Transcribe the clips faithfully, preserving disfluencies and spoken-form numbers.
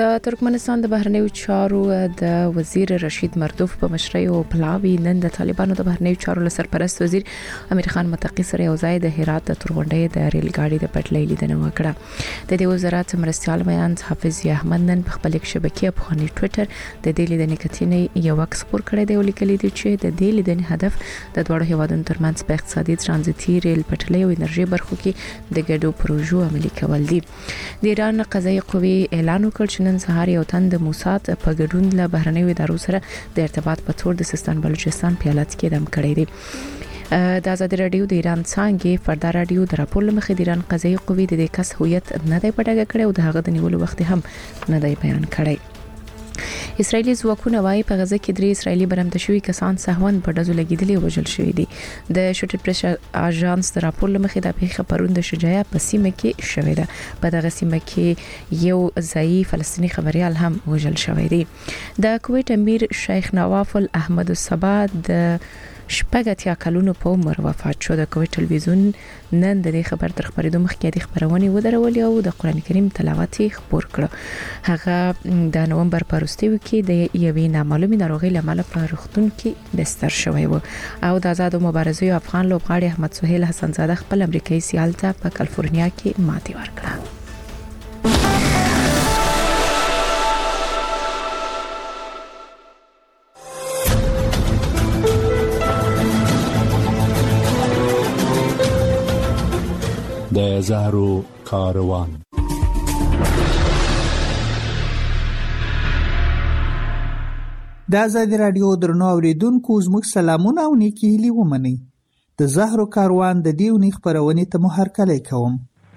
د ترکمنستان د بهرنیو چارو د وزیر رشید مردوف په مشرۍ او پلاوی نن د طالبانو د بهرنیو چارو سرپرست وزیر امیر خان متقی سره یو ځای د هرات د تورغونډې د ریل ګاډي د پټلۍ لیدنه وکړه. د دې وزارت مرستيال میان حافظ احمد نن په خپل شبکې په خونی ټوئیټر د دې لیدنې کتنې یو عکس خپور کړی دی او لیکلی دی چې د دې لیدنې هدف د دوه هیوادونو ترمنځ په اقتصادي ترانزیتي ریل پټلۍ او انرژي برخو کې د ګډو پروژو عملي کول دي. د ایران قضایي قوې اعلان وکړ چې نن سهار یو تن د موساد په ګډون له بهرنیو ادارو سره د ارتباط په تور د سیستان بلوچستان په ایالت کې دم کړی دی. د آزادي رادیو د ایران څنګه فردا رادیو د راپور لمخې د ایران قضایي قوې د دې کس هویت نه دی پټه کړی او د هغه د نیولو وخت هم نه دی بیان کړی. اسرایلی ځواکونه وايي په غزه کې درې اسرایلی برمته شوي کسان سهون په ډزو لګیدلي او وژل شوي دي. د شوټ پریس اژانس د راپور لمخې د پیښه پروند د شجاع په سیمه کې شوې ده. په دغه سیمه کې یو ځایي فلسطینی خبريال هم وژل شوی دی. د کویت امیر شیخ نواف الاحمد الصبا د شپږ کلونو په عمر وفات شو. د کویت تلویزیون نن د خبر تر خبرېدو مخکې د خبرونه ودرولې او د قران کریم تلاوت خبر کړ. هغه د نومبر په وروستیو کې د یوې نامعلومه ناروغۍ لامل په روغتون کې بستر شوی و او د آزاد مبارزې افغان لوبغاړي احمد سهیل حسن زاده خپل امریکایي سیال ته په کالیفورنیا کې ماتې ورکړه. د زهرو کاروان. د آزادي رادیو درنو اوریدونکو زموږ سلامونه او نیکی هیلې ومنئ. د زهرو کاروان د دې ونې خبرونې ته مو هرکلی کوم.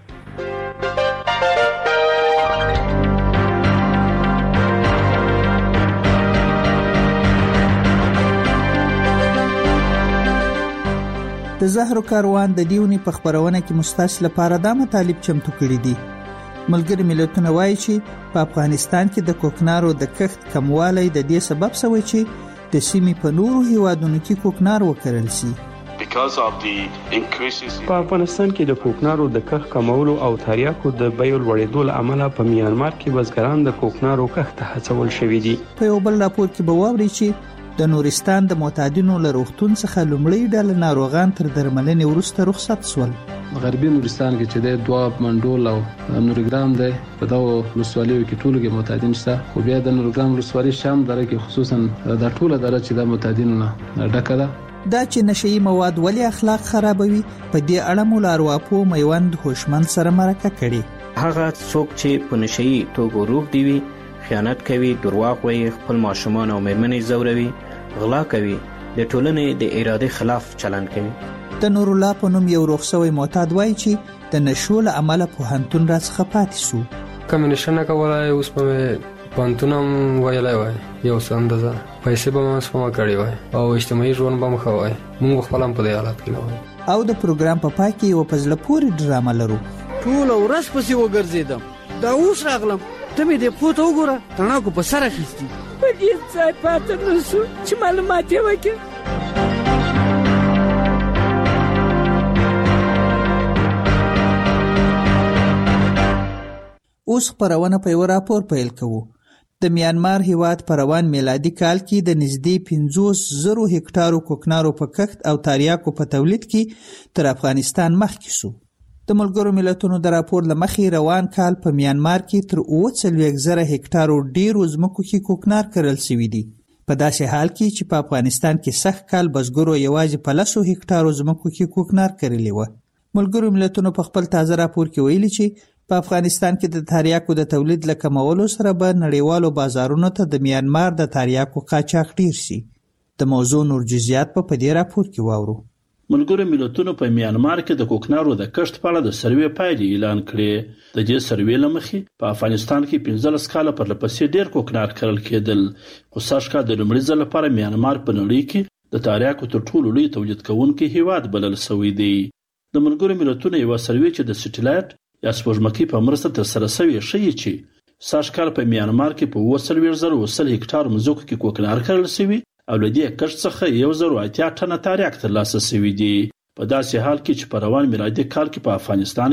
د زهرو کاروان د دیونی په خبرونه کې مستاس لپاره د مطالب چمتو کړی دي. ملګری ملتونه وایي چې په افغانستان کې د کوکنارو د کښت کموالی د دې سبب شوی چې د سیمې په نورو هیوادونو کې کوکنار وکرل شي. په افغانستان کې د کوکنارو د کښت کمولو او تریاکو د بیو لوړېدو له امله په میانمار کې بزګران د کوکنارو کښت ته هڅول شوي دي. په یو بل راپور کې به واورئ چې د نورستان د معتادینو له روغتون څخه لومړی ډله ناروغان تر درملنې وروسته رخصت شول. غربي نورستان کې چې د دواب منډول او نورګرام دی په دغه ولسوالیو کې ټولو کې معتادین شته، خو بیا د نورګرام ولسوالۍ شام دره کې خصوصا د ټوله دره چې د معتادینو نه ډکه ده. دا چې نشئی مواد ولې اخلاق خرابوي په دې اړه مو لاروپو میوند هوشمند سره مرکه کړي. هغه څوک چې په نشئی توګه روغ دی وي، خیانت کوي، درواغ وایي، خپل ماشومان او میرمنې زوروي، غلا کوي، د ټولنې د ارادې خلاف چلند کوي. د نور الله په نوم یو روغسوي معتاد وایي چې د نشو له امله پوهنتون راڅخه پاتې شو. کوم نشه نه کولای اوس په پوهنتونم ویلای وای یو څه اندازه پیسې به مې سپما کړې وای او اجتماعي ژوند به مخ وای. موږ خپل هم په دې حالت کې وای. او د پروګرام په پای کې یو پزله پورې ډرامه لرو. ټول ورځ پسې وګرځیدم، دا اوس راغلم ته مې دې پوت وګوره تڼاکو په سر اخیستي. په دې ځای پاتې نه شو چې معلومات یې وکړي. اوس خبرونه په یو راپور پیل کوو. د میانمار هیواد په روان میلادي کال کې د نږدې پنځوس زره هکټارو کوکنارو په کښت او تریاکو په تولید کې تر افغانستان مخکې شو. د ملګرو ملتونو د راپور لمخې روان کال په میانمار کې تر اوه څلوېښت زره هکټارو ډیرو ځمکو کې کوکنار کرل شوي دي. په داسې حال کې چې په افغانستان کې سږ کال بزګرو یوازې په لسو هکټارو ځمکو کې کوکنار کرلی و. ملګرو ملتونو په خپل تازه راپور کې ویلي چې په افغانستان کې د تریاکو د تولید له کمولو سره به نړیوالو بازارونو ته د میانمار د تریاکو قاچاق ډیر شي. د موضوع نور جزئیات په دې راپور کې واورو. ملګرو ملتونو په میانمار کې د کوکنارو د کښت په اړه د سروې پایلې اعلان کړې. د دې سروې له مخې په افغانستان کې پنځلس کاله پر لپسې ډیر کوکنار کرل کېدل، خو سږ کال د لومړي ځل لپاره میانمار په نړۍ کې د تریاکو تر ټولو لوی تولید کوونکی هیواد بلل شوی دی. د ملګرو ملتونو یو سروې چې د سټلایټ یا سپوږمکۍ په مرسته ترسره شوې ښیي چې سږ کال په میانمار کې په اووه څلوېښت زره اوه سل هکټار مځکو کې کوکنار کرل شوي او له دې کښت څخه یو زر اتیا ټنه تریاک ترلاسه شوي دي. په داسې حال کې چې په روان میلادي کال کې په افغانستان کې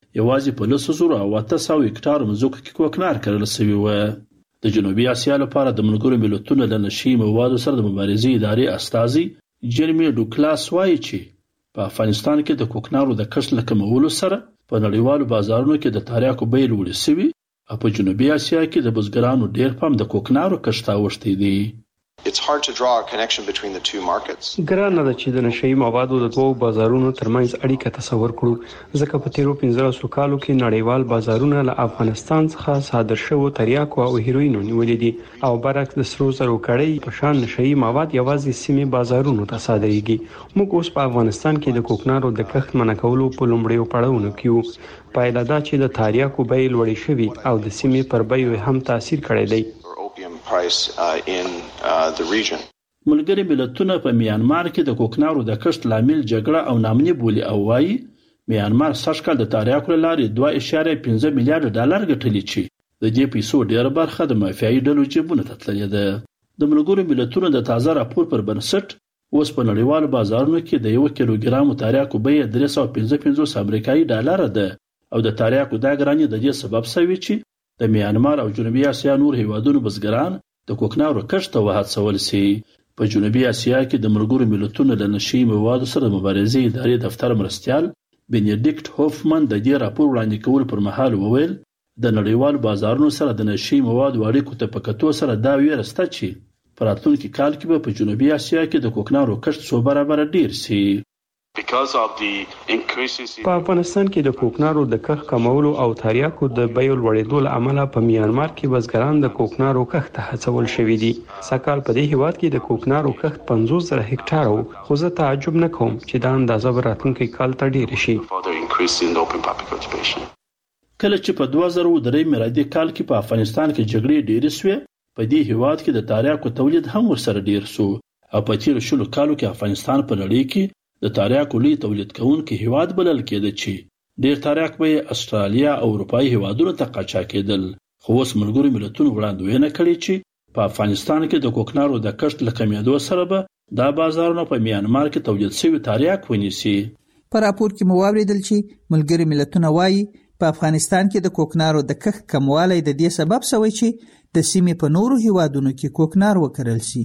یوازې په لس زره او اته سوه هکټار مځکو کې کوکنار کرل شوی و. د جنوبي اسیا لپاره د ملګرو ملتونو د نشي موادو سره د مبارزې ادارې استازي جرمی ډوکلاس وایي چې په افغانستان کې د کوکنارو د کښت له کمولو سره په نړیوالو بازارونو کې د تریاکو بیې لوړې شوي او په جنوبي اسیا کې د بزګرانو ډېر پام د کوکنارو کښت ته اوښتی دی. It's hard to draw a connection between the two markets. ګرانه ده چې د نشئی موادو د دوو بازارونو ترمنځ اړیکه تصور کړو ځکه په تیرو پنځلسو کالو کې نړیوال بازارونه له افغانستان څخه صادر شوو تریاکو او هیروینو نیولې دي او برعکس د سرو زرو کړۍ په شان نشئی مواد یوازې سیمې بازارونو ته صادریږي. موږ اوس په افغانستان کې د کوکنارو د کښت منع کولو په لومړیو پړاوونو کې یو. پایله دا چې د تریاکو بیې لوړې شوي او د سیمې پر بیو هم تاثیر کړی دی. price uh, in uh, the region. ملګري ملتونه په میانمار کې د کوکنارو د کښت لامل جګړه او نامني بولي او وايي میانمار سږکال د تریاکو لارې دوه اعشاریه پنځه میلیارډ ډالر ګټلي چې د دې پیسو ډېره برخه د مافیایي ډلو جیبونو ته تللې ده. د ملګرو ملتونو د تازه راپور پر بنسټ اوس په نړیوالو بازارونو کې د یو کیلوګرام تریاکو بیه درې سوه پنځه پنځوس امریکایي ډالر ده او د تریاکو دا ګراني د دې سبب شوی چې د میانمار او جنوبي اسیا نور هیوادونو بزګران د کوکنارو کښت ته وهڅول شي. په جنوبي اسیا کې د ملګرو ملتونو د نشئی موادو سره د مبارزې ادارې دفتر مرستیال بینیډیکټ هوفمن د دې راپور وړاندې کول پر مهال وویل د نړیوالو بازارونو سره د نشئی موادو اړیکو ته په کتو سره دا ویره شته چې په راتلونکي کال کې به په جنوبي اسیا کې د کوکنارو کښت څو برابره ډیر شي. په افغانستان کې د کوکنارو د کښت کمولو او تریاکو د بیو لوړېدو له امله په میانمار کې بزګران د کوکنارو کښت ته هڅول شوي دي. سږکال په دې هیواد کې د کوکنارو کښت پنځوس زره هکټار وو خو زه تعجب نه کوم چې دا اندازه به راتلونکي کال ته ډېره شي. کله چې په دوه زره درې میلادي کال کې په افغانستان کې جګړې ډېرې شوې په دې هیواد کې د تریاکو تولید هم ورسره ډېر شو او په تیرو شلو کالو کې افغانستان په نړۍ کې د تریاکو لوی تولید کوونکی هیواد بلل کېده چې ډېر تریاک به استرالیا او اروپایي هیوادونو ته قاچاق کېدل. خو اوس ملګرو ملتونو وړاندوینه کړې چې په افغانستان کې د کوکنارو د کښت له کمېدو سره به دا بازارونه په میانمار کې تولید شوي تریاک ونیسي. په راپور کې مو واوریدل چې ملګري ملتونه وایي په افغانستان کې د کوکنارو د کښت کموالی د دې سبب شوی چې د سیمې په نورو هیوادونو کې کوکنار وکرل شي.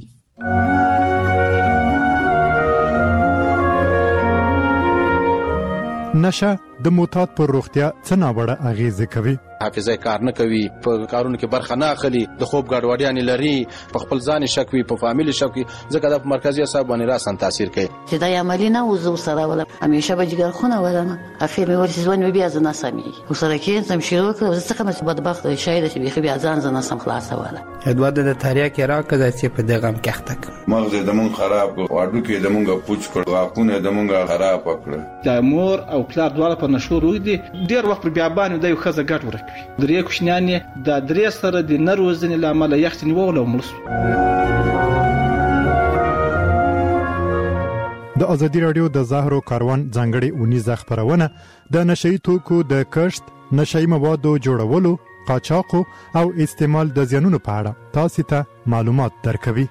نشه د معتاد پر روغتیا څه ناوړه اغیزه کوي. حافظه کار نه کوي، په کارونو کې برخه نه اخلي، د خوب ګډوډیاں لري، په خپل ځان شک وي، په فامیل شک وي، ځکه د مرکزی اعصاب باندې راسن تاثیر کوي. چې دا عملی نه وزو سره ولا همیشه به جګر خونه ولنه اخر مې ورته ځوان بیا ځنه سمي وسره کې تم شروع کړ ځکه مې بدبخت شاید چې بیا بیا ځان ځنه سم خلاصه ولا ادواد د تاریخ راکړه چې په دغه مکحتک مغز د مون خراب کو واډو کې د مونږه پوچ کړ واقونه د مونږه خراب کړ. د مور او پلار دواړه په نشو روي دي ډیر وخت بیا باندې د یو خزه ګټ ورکوي. درې کوشنیان د درې سره د نروزنې لامل یخت نیول او ملسو. د ازادي رادیو د زهرو کاروان ځانګړي اونیزه خبرونه د نشئی توکو د کښت، نشئی موادو جوړولو، قاچاق او استعمال د زیانونو په اړه تاسو ته معلومات درکوي.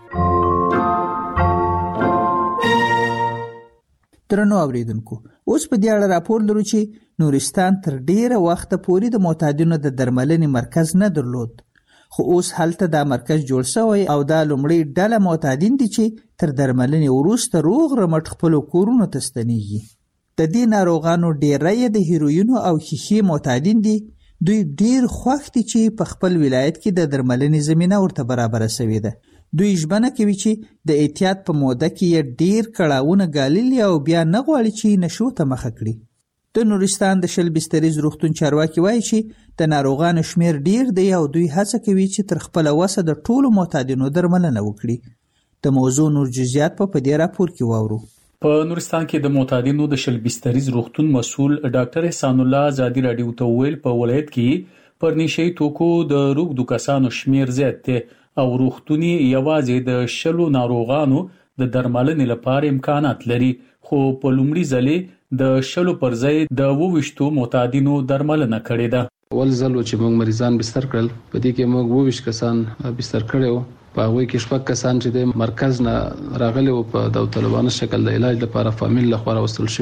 درنو اوریدونکو، اوس په دې اړه راپور لرو چې نورستان تر ډیره وخت پورې د معتادینو د درملنې مرکز نه درلود، خو اوس هلته دا مرکز جوړ شوی او دا لومړی ډله معتادین دي چې تر درملنې وروسته روغ رمټ خپل کورونو ته ستنیږي. د دې ناروغانو ډیری د هیروینو او شیشې معتادین دي. دوی ډیر خوښ دي چې په خپل ولایت کې د درملنې زمينه ورته برابر شوې ده. دوی ژمنه کوي چې د احتیاط په موده کې ډیر کړهونه ګاللي او بیا نه غواړي چې نشو ته مخه کړي. د نورستان د شل بستریز روغتون چارواکي وایي چې د ناروغانو شمیر ډیر دی او دوی هڅه کوي چې تر خپل وسه د ټولو معتادینو درملنه وکړي. د موضوع نور جزئیات په دې راپور کې واورو. په نورستان کې د معتادینو د شل بستریز روغتون مسؤل ډاکټر احسان الله ازادي رادیو ته ویل په ولایت کې پر نشئی توکو د روغ کسانو شمیر زیات دی او روغتوني یوازې د شلو ناروغانو د درملنې لپاره امکانات لري، خو په لومړي ځلې د شلو پر ځای د وویشتو معتادینو درملنه کړې ده. ول زلو چې موږ مریضان بستر کړل، په دې کې موږ وویش کسان بستر کړو، په هغه کې شپږ کسان چې د مرکز نه راغلي او په داوطلبانه شکل د علاج لپاره فامیل لخوا راوستل شوی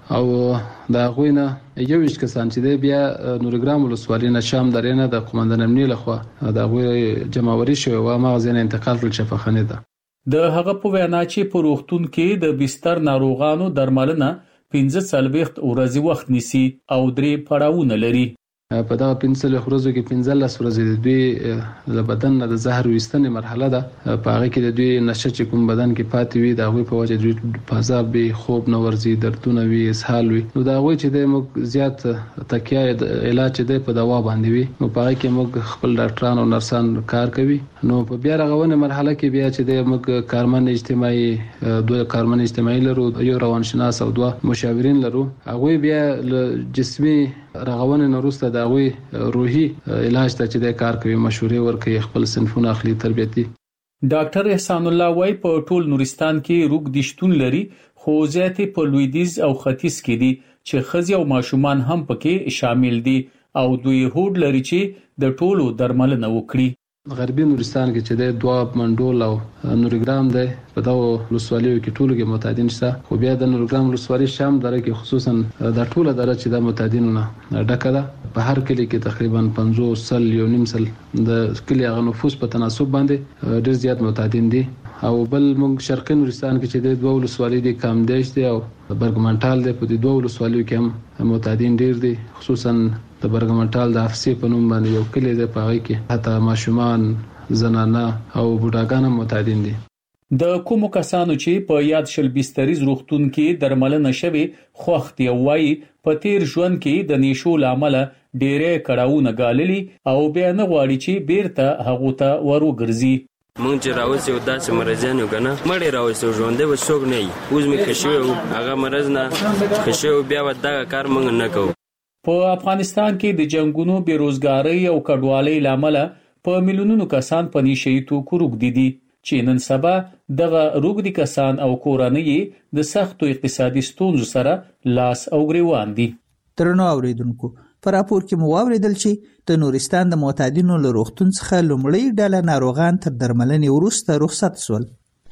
او دا غوینه یو ویش کسان چې د بیا نورګرام ولسوالۍ نه شام درې نه د قومندان امنیه لخوا دا غوی جمعوري شو او مغزین انتقال کړل شفاخانه ده. د هغه په وینا چې په روغتون کې د بستر ناروغانو درملنه پنځه څلوېښت ورځې وخت نیسي او درې پړاوونه لري. په دا پنځه ورځو کې پنځه لس ورځې د دوی له بدن نه د زهر ویستنې مرحله ده. په هغه کې د دوی نشه چې کوم بدن کې پاتې وي د هغوی په وجه دوی پازاب وي، خوب نه ورځي، دردونه وي، اسهال وي. نو د هغوی چې دی موږ زیات تکیه علاج چې دی په دوا باندې وي. نو په هغه کې موږ خپل ډاکټران او نرسان کار کوي. نو په بیا رغونې مرحله کې بیا چې دی موږ کارمن اجتماعي دوه کارمن اجتماعي لرو، یو روانشناس او دوه مشاورین لرو. هغوی بیا جسمي رغونې نه وروسته د هغوی روحي علاج ته چې د کار کوي، مشورې ورکوي، خپل صنفونه اخلي، تربیتي. ډاکټر احسان الله وای په ټول نورستان کې روغ دشتون لري، خو زیاتې په لویدیځ او ختیځ کې دي چې ښځې او ماشومان هم پکې شامل دي او دوی هوډ لري چې د ټولو درملنه وکړي. غربي نورستان کې چې د دواب، منډول او نورګرام دی په دغه ولسوالیو کې ټولو کې معتادین شته. خو بیا د نورګرام ولسوالۍ شام دره کې خصوصا د ټوله دره چې د معتادینو نه ډکه ده. په هر کلی کې تقریبا پنځوس سل یو نیم سل د کلی هغه نفوس په تناسب باندې ډېر زیات معتادین دي. او بل موږ شرقي نورستان کې چې د دوه ولسوالۍ دي، کامدیش دی او برګمنټال دی، په دې دوه ولسوالیو کې هم معتادین ډېر دي. خصوصا د برګمنټال د افسې په نوم باندې یو کلی دی، په هغه کې حتی ماشومان، زنانه او بوډاګان هم معتادین دي. د کومو کسانو چې په یاد شل بستریز روغتون کې درملنه شوي خوښ دي وایي په تیر ژوند کې د نیشو لامل ډېرې کړاوونه ګاللي او بیا نه غواړي چې بیرته هغو ته وروګرځي. مونږ چې راوځي او داسې مرضیان یو کنه مړې راوځي ژوندې به څوک نه وي. اوس مې خښوي هغه مرض نه خښوي بیا به دغه کار مونږ نه کوو. په افغانستان کې د جنگونو، بیروزګارۍ او کډوالۍ لامل په میلیونونو کسان په نشي توکو روږدي دي چې نن سبا دغه روږدي کسان او کورنۍ د سختو اقتصادي ستونزو سره لاس او ګریوان دي. ترنو اوریدونکو پر راپور کې مو واوریدل چې د نورستان د معتادینو له روغتون څخه لومړی ډله ناروغان تر درملنې وروسته رخصت شول.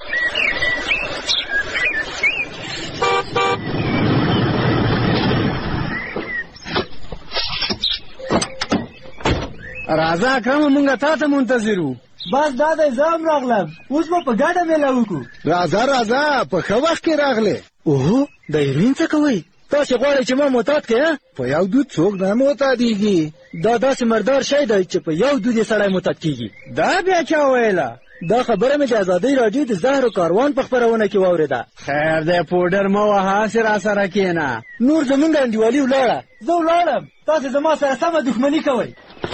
راځه اکرم مونږه تا ته منتظر وو. بس دا د زام راغلم، اوس به په ګډه میله وکړو. راځه راځه په ښه وخت کې راغلې. اوهو د هیروین څه کوئ؟ تاسې غواړئ چې ما معتاد کړې؟ په یو دود څوک نه معتادېږي. دا داسې مردار شی دی چې په یو دود یې سړی معتاد کېږي. دا بیا چا ویله؟ دا خبره مې د ازادۍ راډیو د زهرو کاروان په خپرونه کې واورېده. خیر دی پوډر مه وهه، هسې راسره کښېنه. نور زمونږ انډیوالي ولاړه. زه ولاړم، تاسې زما سره سمه دښمني کوئ.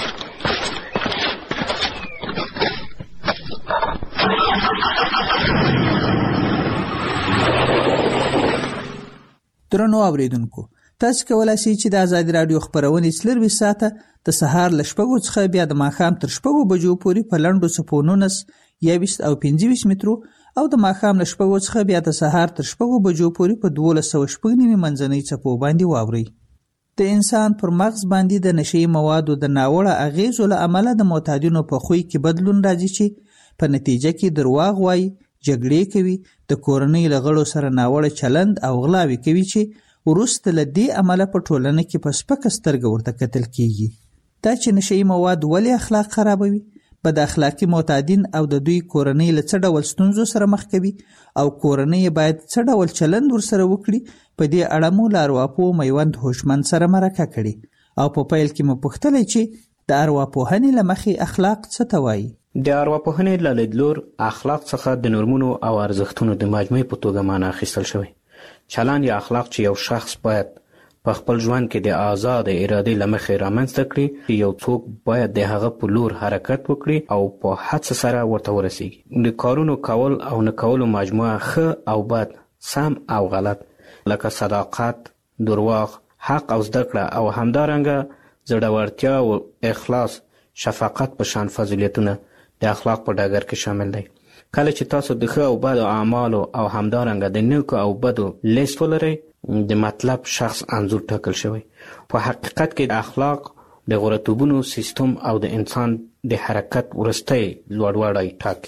درنو اوریدونکو، تاسو کولای شئ چې د آزادي رادیو خبرونه څلرویشت ساعته د سهار له شپږو څخه بیا د ماښام تر شپږو بجو پورې په لنډو څپو نولس، یوویشت او پنځه ویشت مترو او د ماښام له شپږو څخه بیا د سهار تر شپږو بجو پورې په دولس سوه شپږ نیمې منځنۍ څپو باندې واورئ. د انسان پر مغز باندې د نشي موادو د ناوړه اغیزو له امله د معتادینو په خوی کې بدلون راځي چې په نتیجه کې درواغ وایي، جګړې کوي، د کورنۍ له غړو سره ناوړه چلند او غلاوې کوي چې وروسته له دې امله په ټولنه کې په سپکه سترګه ورته کتل کیږي. دا چې نشي مواد ولې اخلاق خرابوي، بد اخلاقی معتادین او د دوی کورنۍ له څه ډول ستونزو سره مخ کوي او کورنۍ باید څه ډول چلند ورسره وکړي، په دې اړه مو له ارواپوه میوند هوشمند سره مرکه کړې او په پیل کې مو پوښتلی چې د ارواپوهنې له مخې اخلاق څه ته وایي. د ارواپوهنې له لیدلور اخلاق څخه د نورمونو او ارزښتونو د مجموعې په توګه معنا اخیستل شوی. چلند یا اخلاق چې یو شخص باید په خپل ژوند کې د آزاد ارادې له مخې رامنځته کړي، یو څوک باید د هغه په لور حرکت وکړي او په هڅه سره ورته ورسیږي. د کارونو کول او نه کولو مجموعه ښه او بد، سم او غلط، لکه صداقت، درواغ، حق او زده کړه او همدارنګه زړورتیا او اخلاص، شفقت په شان فضیلتونه د اخلاق په ډګر کې شامل دی. کله چې تاسو د ښه او بدو اعمالو او همدارنګه د نیکو او بدو لیست ولرئ، د مطلب شخص انځور ټاکل شوی. په حقیقت کې د اخلاق د غوړتوبونو سیستم او د انسان د حرکت ورستی لوړوالی ټاکي.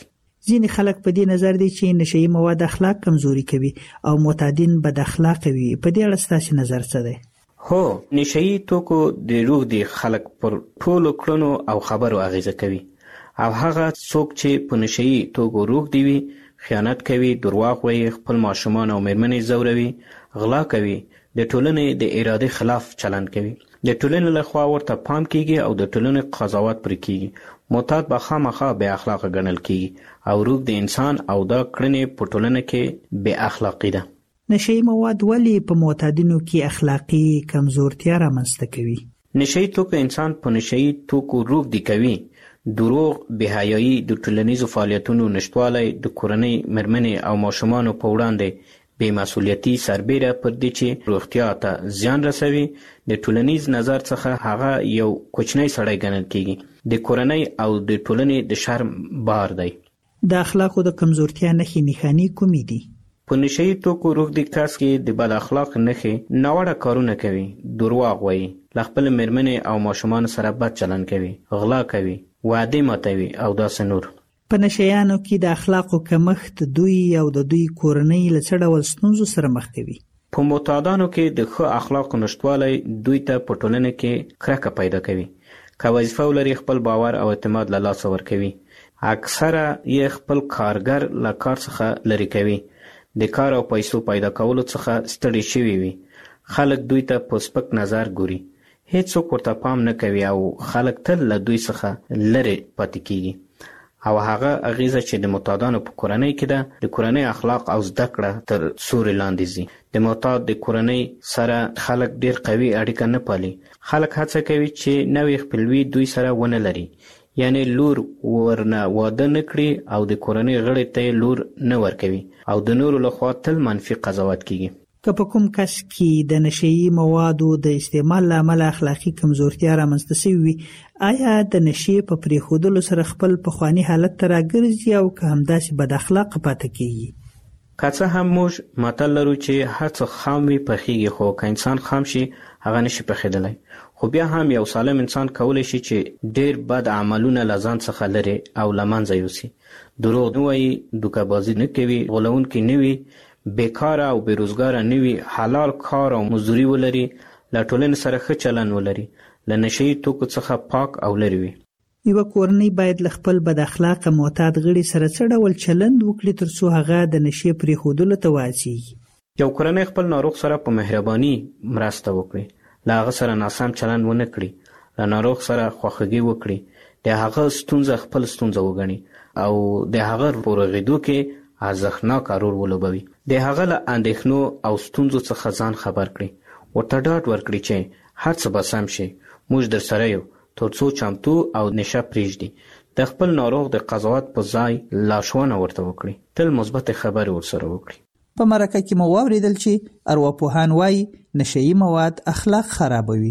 ځینې خلک په دې نظر دي چې نشئی مواد اخلاق کمزوري کوي او معتادین بد اخلاق وي. په دې اړه ستاسو نظر څه دی؟ هو، نشئی توکو د روغ دي خلک پر ټولو کړنو او خبرو اغیزه کوي او هغه څوک چې په نشئی توکو روغ دی وي خیانت کوي، درواغ وایي، خپل ماشومان او مېرمنې ځوروي، غلا کوي، د ټولنې د ارادې خلاف چلند کوي، د ټولنې لخوا ورته پام کیږي او د ټولنې قضاوت پرې کیږي. معتاد به خامخا بې اخلاقه ګڼل کیږي او روغ د انسان او دا کړنې په ټولنه کې بې اخلاقي ده. نشئی مواد ولې په معتادینو کې اخلاقی کمزورتیا رامنځته کوي؟ نشئی توکو انسان په نشئی توکو روغ دی کوي. دروغ، بېحیایي، د ټولنیزو فعالیتونو نشتوالی، د کورنۍ مېرمنې او ماشومانو په وړاندې بې مسؤلیتي سربیره پر دې چې روغتیا ته زیان رسوي. د ټولنیز نظر څخه هغه یو کوچنی سړی ګڼل کیږي. د کورنۍ او د ټولنې د شرم بار دی. د اخلاقو د کمزورتیا نښې نښانې کومې دي؟ په نشئی توکو روغ دی کس کې د بد اخلاق نښې ناوړه کارونه کوي، درواغ وایي، له خپل مېرمنې او ماشومان سره بد چلند کوي، غلا کوي، وعدې ماتوي او داسې نور. په نشیانو کې د اخلاقو کمښت دوی او د دوی کورنۍ له څه ډول ستونزو سره مخ کوي؟ په معتادانو کې د ښه اخلاقو نشتوالی دوی ته په ټولنه کې کرکه پیدا کوي. که وظیفه ولري خپل باور او اعتماد له لاسه ورکوي. اکثره یې خپل کارګر له کار څخه لرې کوي. د کار او پیسو پیدا کولو څخه ستړي شوي وي. خلک دوی ته په سپک نظر ګوري. هیڅوک ورته پام نه کوي او خلک تل له دوی څخه لرې پاتې کیږي. او هغه اغیزه چې د معتادانو په کورنۍ کې ده، د کورنۍ اخلاق او زده کړه تر سوري لاندې ځي. د معتاد د کورنۍ سره خلک ډیر قوي اړیکه نه پالي. خلک هڅه کوي چې نوې خپلوي دوی سره ونه لري، یعنی لور ورنه واده نه کړي او د کورنۍ غړي ته لور نه ورکوي او د نورو لخوا تل منفي قضاوت کیږي. که په کوم کس کې د نشئی موادو د استعمال له امله اخلاقی کمزورتیا رامنځته شوې وي، آیا د نشې په پرېښودلو سره خپل پخواني حالت ته راګرځي او که همداسې بد اخلاقه پاتې کیږي؟ که څه هم موږ متل لرو چې هر څه خام وي پخیږي، خو که انسان خام شي هغه نشي پخېدلی. خو بیا هم یو سالم انسان کولی شي چې ډیر بد عملونه له ځان څخه لري او له منځه یوسي. دروغ نه وایي، دوکهبازي نه کوي، غولونکی نه وي، بیکاره او بیروزګاره نه وي، حلال کار او مزدوري ولري، له ټولنې سره ښه چلند ولري، له نشئی توکو څخه پاک او لرې وي. یوه کورنۍ باید له خپل بد اخلاقه معتاد غړي سره څه ډول چلند وکړي تر څو هغه د نشې پرېښودلو ته وهڅېږي؟ یو کورنۍ خپل ناروغ سره په مهرباني مرسته وکړي، له هغه سره ناسم چلند ونه کړي، له ناروغ سره خواخوږي وکړي، د هغه ستونزه خپل ستونزه وګڼي او د هغه په رغېدو کې ارزښتناک رول ولوبوي. د هغه له اندېښنو او ستونزو څخه ځان خبر کړي، ورته ډاډ ورکړي چې هر څه به سم شي، موږ در سره یو، تر څو چمتو او نشه پرېږدي. د خپل ناروغ د قضاوت په ځای لارښوونه ورته وکړي، تل مثبت خبرې ورسره وکړي. په مرکه کې مو واورېدل چې ارواپوهان وایي نشئی مواد اخلاق خرابوي.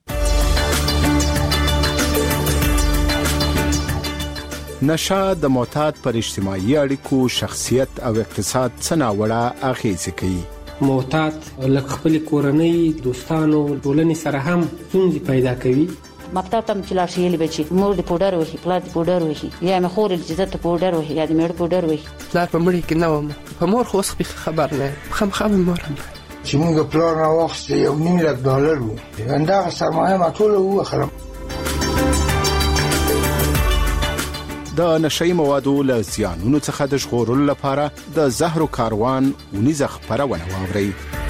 نشه د معتاد پر اجتماعي اړیکو، شخصیت او اقتصاد څه ناوړه اغیزې کوي. معتاد لکه خپل کورنۍ، دوستانو، ټولنې سره هم ستونزې پیدا کوي. مکتب ته چې لاړ شي یلی بچي مور د پوډر وهي، پلار د پوډر وهي، یا مې خور چې زه ته پوډر وهي یا د میړه پوډر وهي. پلار په مړي کې نه وم، په مور خو اوس خبر نه یم، خامخا مې مور هم چې موږ پلار نه واخیستی یو نیم لک ډالر و، همدغه سرمایه ما ټوله ووخلم. د نشئی موادو له زیانونو څخه د ژغورلو لپاره د زهرو کاروان ونیزه خپرونه واورئ.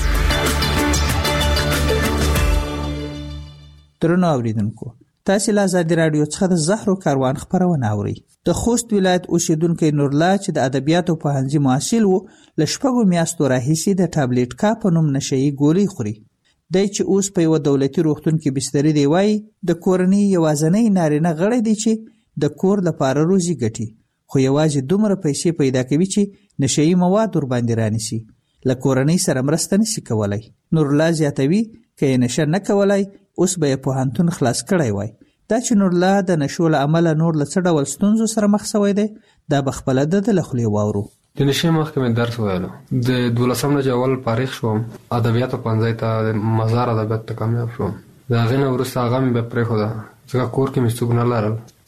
درنو اوریدونکو، تاسو له آزادي رادیو څخه د زهرو کاروان خپرونه اورئ. د خوست ولایت اوسیدونکو نورلا چې د ادبیاتو په هنځي محصل وو، له شپږو میاشتو راهیسې د ټابلیټ کا په نوم نشئی ګولۍ خوري. دی چې اوس په یو دولتي روغتون کې بستري دی، وایي د کورنۍ یوازینی نارینه غړی دی چې د کور لپاره روزي ګټي، خو یوازې دومره پیسې پیدا کوي چې نشئی مواد ور باندې رانیسي، له کورنۍ سره مرسته نشي کولای. نورلا زیاتوي که یې نشه نه کولای اوس به یې پوهنتون خلاص کړی وای. دا چې نورلا د نشو له امله نور له څه ډول ستونزو سره مخ شوی دی، دا به خپله د ده له خولې واورو. د نشې مخکې مې درس ویلو، د دولسم نه اول فارغ شوم، ادبیاتو پوهنځي ته د مزار ادبیات ته کامیاب شوم. د هغې نه وروسته هغه مې بیا پرېښوده ځکه کور کې مې څوک نه لرل.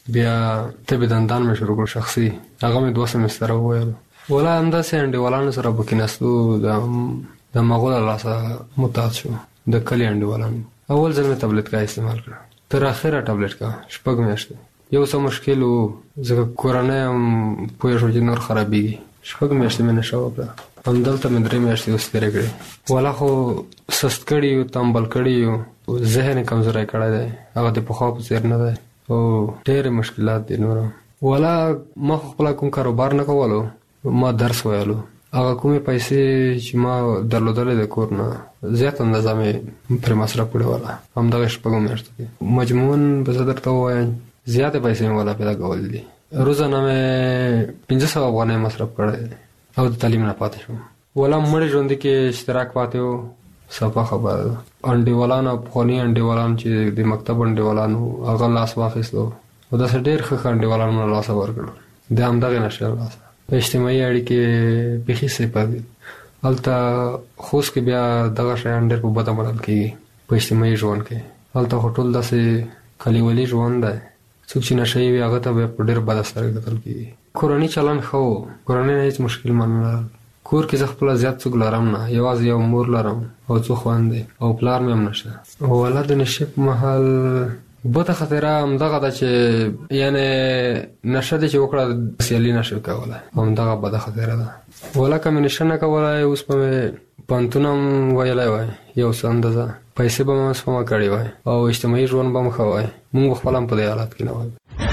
بیا طب دندان مې شروع کړ شخصي، هغه مې دوه سمستره وویل. ولا همداسې انډیوالانو سره پکې نستو، د مغول له لاسه متحد شو، د کلي انډیوالانو. اول ځل مې ټابلیټ کا استعمال کړه، تر اخره ټابلیټ کا شپږ میاشتې. یو څه مشکل و ځکه کورنۍ هم پوه شو چې نور خرابېږي، شپږ میاشتې مې نشه وکړه. همدلته مې درې میاشتې اوس تېرې کړې. ولا خو سست کړي یو، تنبل کړي یو، ذهن یې کمزوری کړی دی، هغه د پخوا په څېر نه دی او ډېرې مشکلات دي نور. ولا ما خو خپله کوم کاروبار نه کولو، ما درس ویلو. هغه کومې پیسې چې ما درلودلې د کور نه زیات اندازه مې پرې مصرف کړې وله همدغه شپږو میاشتو کې. مجموعاً به زه درته ووایم زیاتې پیسې مې وله پیدا کولې دي. روزانه مې پنځه سوه افغانۍ مصرف کړی او د تعلیم نه پاتې شوم. ولا مړې ژوندي کې اشتراک پاتې و، صفا خبره ده. انډیوالان او پخواني انډیوالان چې د مکتب انډیوالانو هغه لاس واخیستو او داسې ډېر ښه ښه انډیوالان مې له لاسه ورکړل د همدغې نشې له لاسه. اجتماعي اړیکې بیخي صفر دي. هلته خوست کې بیا دغه شیان ډېر په بده منل کېږي په اجتماعي ژوند کې. هلته خو ټول داسې کلیوالي ژوند دی، څوک چې نشه یې وي هغه ته بیا په ډېر بده سترګې کتل کېږي. کورني چلند ښه و، کورنۍ نه هېڅ مشکل من نه لرل. کور کې زه خپله زیات څوک لرم نه، یوازې یو مور لرم او څو خویندې او پلار مې هم نشته. ولا د نشې په مهال بده خطره همدغه ده چې یعنې نشه دې چې وکړه سیالي نه شو کولی، همدغه بده خطره ده. ولا که مې نشه نه کولی اوس به مې پوهنتون هم ویلی وای، یو څه اندازه پیسې به مې سپما کړې وای او اجتماعي ژوند به م ښه وای، مونږ به خپله هم په دې حالت کې نه وای.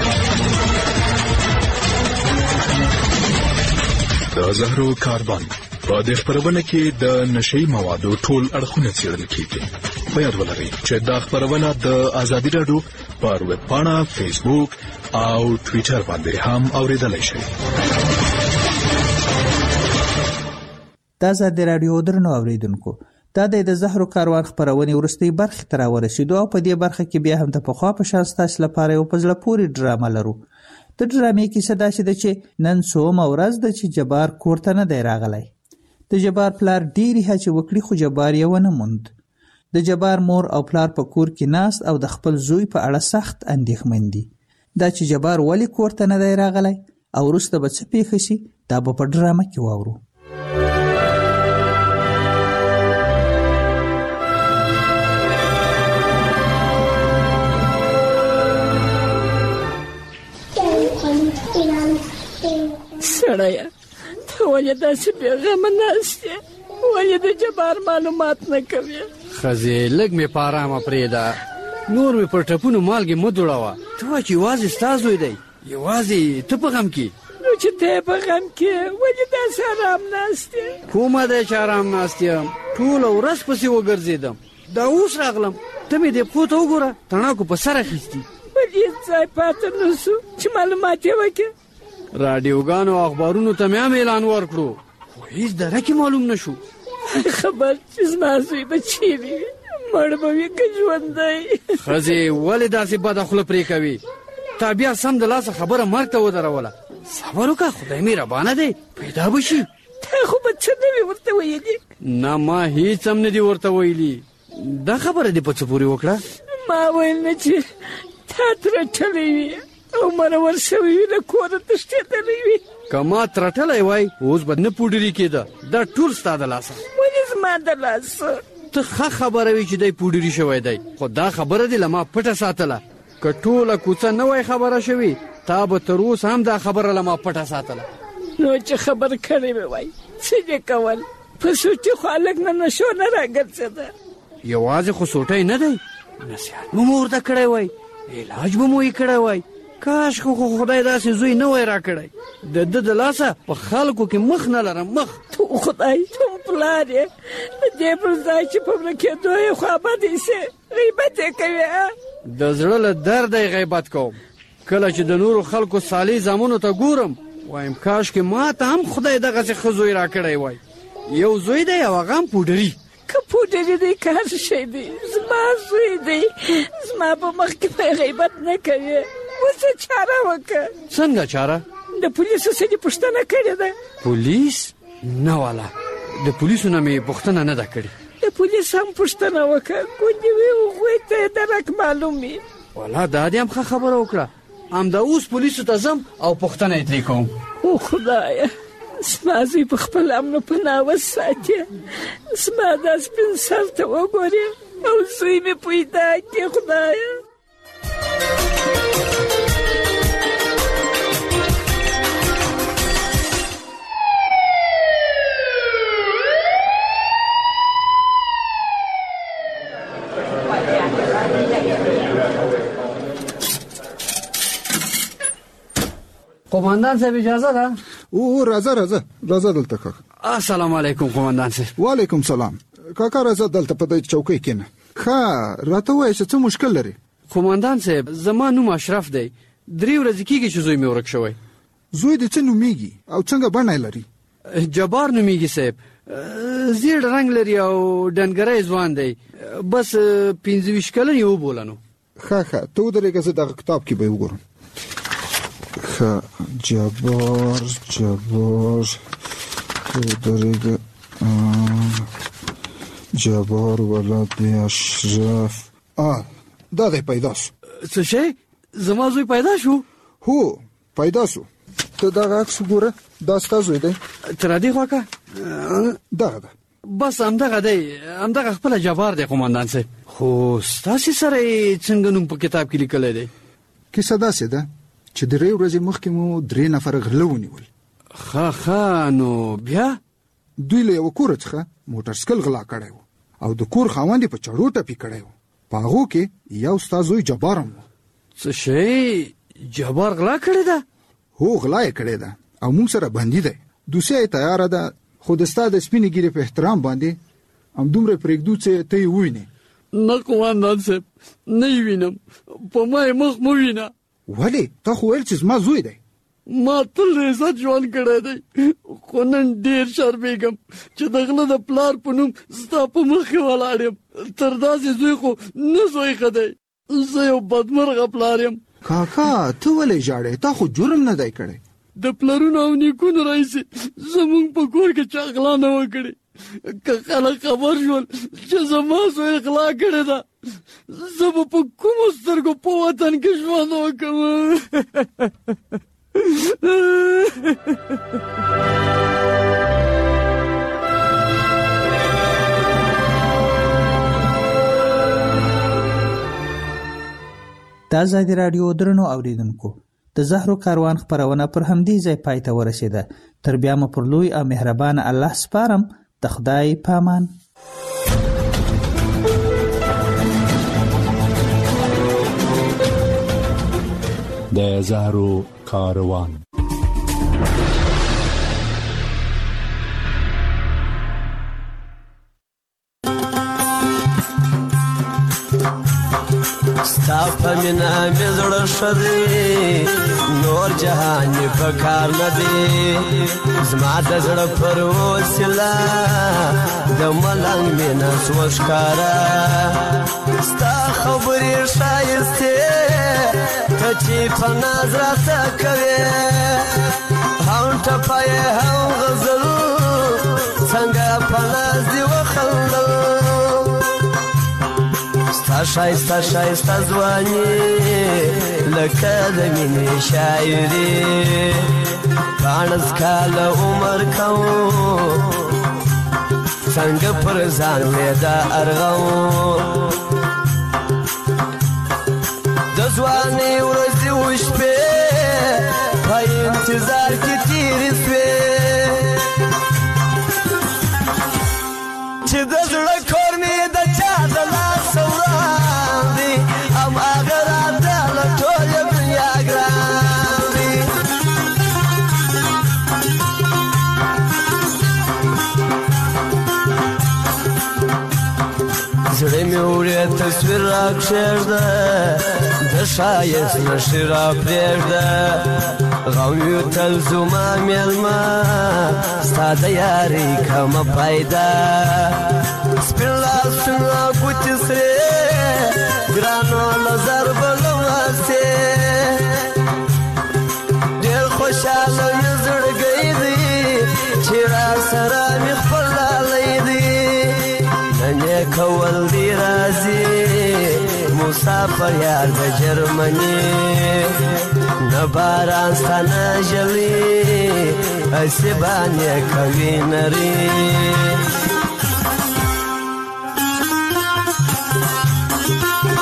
د زهرو کاروان په دې خپرونه کې د نشي موادو ټول اړخونه څېړل کېږي. په یاد ولرئ چې دا خپرونه د ازادي راډیو پر ویب پاڼه، فیسبوک او ټویټر باندې هم اورېدلی شئ. د ازادي راډیو درنو اوریدونکو، دا د زهرو کاروان خپرونې وروستۍ برخې ته راورسېدو او په دې برخه کې بیا هم د پخوا په شان ستاسو لپاره یو په زړه پورې ډرامه لرو. د ډرامې کیسه داسې ده چې نن څومه ورځ ده چې جبار کور ته نه دی راغلی. د جبار پلار ډېرې هڅې وکړي خو جبار یې ونه موند. د جبار مور او پلار په کور کې ناست او د خپل زوی په اړه سخت اندېښمن دي. دا چې جبار ولې کور ته نه دی راغلی او وروسته به څه پیښه شي دا به په ډرامه کې واورو. سړیه ته ولې داسې بېغمه ناست یې؟ ولې د جبار معلومات نه کوې؟ ښځې لږ مې په ارامه پرېږده، نور مې پر ټپونو مالګې مه دوړوه. ته وایه چې یوازې ستا زوی دی، یوازې ته په غم کې. نو چې ته یې په غم کې ولې داسې ارام ناست یې؟ کومه دی چې ارام ناست یم؟ ټوله ورځ پسې وګرځېدم، دا اوس راغلم. ته مې دې پښو ته وګوره، تڼاکو په سر اخیستي. ولې هېڅ ځای پاته نه سو چې معلومات یې وکړې؟ راډیوګانو او اخبارونو ته مې هم اعلان ورکړو خو هېڅ دره کې معلوم نه شو. خبر چې زما زوی به چیرې وي، مړ به وي که ژوندی؟ ښځې ولې داسې بده خوله پرې کوي؟ تا بیا سم د لاسه خبره مرګ ته ودروله. صبر وکړه، خدای مهربانه دی، پیدا به شي. تا خو به څه نه وي ورته ویلي؟ نه، ما هېڅ هم نه دي ورته ویلي. دا خبره دې په څه پورې وکړه؟ ما ویل نه چې تا ترټلی وي او مرور شوی وي، له کوره تښتېدلی وي. که ما ترټلی وای اوس به نه پوډري کېده. دا ټول ستا د لاسه. ولې زما د لاسه؟ ته ښه خبره وي چې دی پوډري شوی دی، خو دا خبره دې له ما پټه ساتله. که ټوله کوڅه نه وای خبره شوې تا به تر اوسه هم دا خبره له ما پټه ساتله. نو چې خبر کړی مې وای څه دې کول؟ په سوټي خو هلک نه نشو نه راګرځېده. یوازې خو سوټی نه دی، نصیحت به مو ورته کړی وای، علاج به مو یې کړی وای. کاش خو خدای داسې زوی نه وای راکړی. د ده د لاسه په خلکو کې مخ نه لرم، مخ. تو خدای ته پلار یې، د دې پر ځای چې په مړه کېدو یې خوابدی سې غیبت یې کوې. د زړه له درده یې غیبت کوم. کله چې د نورو خلکو صالح زامنو ته ګورم وایم کاش کې ما ته هم خدای دغسې ښه زوی راکړی وای. یو زوی دی او هغه هم پوډري. که پوډري دی که هر شی دی، زما زوی دی، زما په مخ کې پرې غیبت نه کوي. اوس چاره وکړه. څنګه چاره؟ د پولیسو څه دې پوښتنه کړې ده؟ پولیس؟ نه والا، د پولیسو نه مې پوښتنه نه ده کړې. د پولیس هم پوښتنه وکړه، ګوندې وي هغوی ته یې درک معلوم وي. والا دا دې هم ښه خبره وکړه. همدا اوس پولیسو ته ځم او پوښتنه یې ترې کوم. او خدایه زما زوی په خپل امن په ناوس ساتي. زما دا سپین سر ته وګورې او زوی مې پیدا کړې خدایه. قومندان صاحب اجازه ده؟ او راځه راځه راځه دلته کاکا. السلام علیکم قومندان صاحب. وعلیکم سلام. کاکا راځه دلته په دې چوکۍ کېنه. ښه راته وایه چې څه مشکل لري؟ قومندان صاحب زما نوم اشرف دی. درې ورځې کېږي چې زوی مې ورک شوی. زوی دې څه نومیږي او څنګه بڼه لري؟ جبار نومیږي صاحب. زیړ رنګ لري او ډنګری ځوان دی. بس پنځه ویشت کلن یې وبولنو. ښه ښه ته ودرېږه زه دغه کتاب کې به یې وګورم. ښه جبار جبار ته ودرېږه. جبار ولد اشرف. آه دا دی پیدا سو. څه شی؟ زما زوی پیدا شو؟ هو پیدا سو. ته دغه عکس وګوره دا ستا زوی دی. تر دې خوا که دغه ده. بس همدغه دی. همدغه خپله جبار دی قومندان صاحب. خو ستاسې سره یې څنګه نوم په کتاب کې لیکلی دی؟ کیسه داسې ده چې درې ورځې مخکې مو درې نفره غله ونیول. ښه ښه نو بیا؟ دوی له یوه کوره څخه موټرسکل غلا کړی و او د کور خاوند یې په چړو ټپي کړی و. په هغو کې یو ستا زوی جبار هم و. څه شی؟ جبار غلا کړې ده؟ هو غلا یې کړې ده او موږ سره بندي دی. دوسیه یې تیاره ده خو د ستا د سپینې ږیرې په احترام باندې همدومره پرېږدو چې ته یې ووینې. نه قومندان صاحب نه یې وینم. په ما یې مخ مه وینه. ولې؟ تا خو ویل چې زما زوی دی. ما تل عزت ژوند کړی دی خو نن ډېر شرمېږم چې د غله د پلار په نوم ستا په مخکې ولاړ یم. تر داسې زوی خو نه زوی ښه دی. زه یو بدمرغه پلار یم. کاکا ته ولې ژاړې؟ تا خو جرم نه دی کړی. د پلرونو او نیکونو راهیسې زموږ په کور کې چا غلا نه وه کړې. که خلک خبر شول چې زما زوی غلا کړې ده زه به په کومو سترګو په وطن کې ژوند وکړم. د ازادي راډیو درنو اوریدونکو د زهرو کاروان خپرونه پر همدې ځای پای ته ورسېده. تر بیا مو پر لوی او مهربان الله سپارم. د خدای پامان. د زهرو کاروان. ستا په مینا مې زړه ښه دی نور جهان مې په کار نه دی. زما د زړه پر وسیله د ملنګ مینه سوه ښکاره. ستا خبرې ښایستې ته چې په ناز راته کوې هم ټپه یې هم غزل څنګه په ناز دې وخندل. ستا ښایسته ښایسته ځواني لکه د مینې شاعري پاڼس کاله عمر کوم څنګه پر ځان مې دا ارغوم. د ځوانۍ ورځې وشپې په انتظار کې تېرې سوې چې د زړه کور مې د چا د لاسه وړاندې هماغه راته له ټوله دنیا ګران دی. زړه مې وړې تصویر راکښېږده د ښایست نښې راپرېږده غم یو تل زما مېلمه ستا د یارۍ کمه پیدا. سپین لاسونه ګوتې سرې ګرانو له ضربه لمسې ډېر خوشحاله مې زړګی دی چې را سره مې خپل لالی دی. نن یې کول دی راځي مسافر یار د جرمني نه باران ستانه ژوي اسی باندې کوي نری